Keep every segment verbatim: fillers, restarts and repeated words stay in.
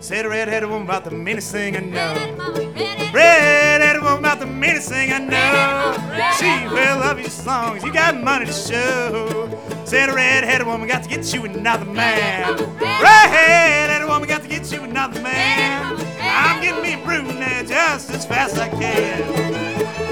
Said a red-headed woman about the meanest thing I know. Red-headed woman about the meanest thing I know. She will love you as long as you got money to show. Said a red-headed woman got to get you another man. Red-headed woman got to get you another man. I'm getting me a brunette just as fast as I can.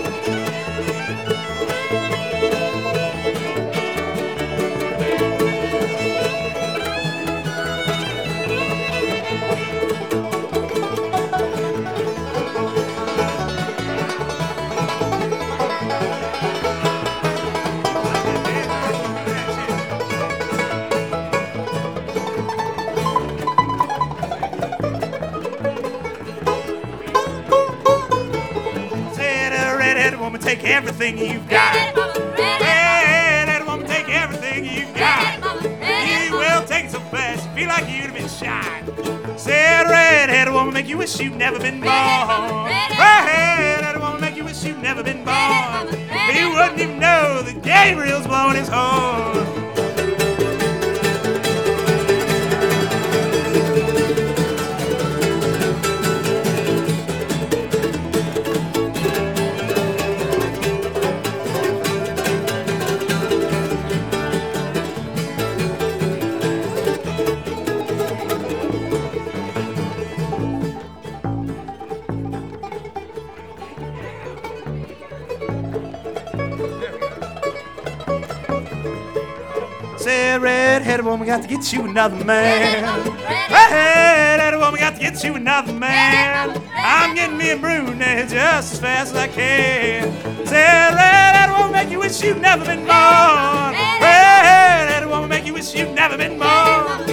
Woman, take everything you've got. Red-headed woman, take everything you've got. You will take it so fast, you feel like you'd have been shot. Said red-headed woman, make you wish you'd never been born. Red-headed woman, make you wish you'd never been born. You wouldn't even know that Gabriel's blowing his horn. Said red-headed woman got to get you another man. Red-headed woman got to get you another man. I'm getting me a brunette just as fast as I can. Said red-headed woman make you wish you'd never been born. Red-headed woman make you wish you'd never been born.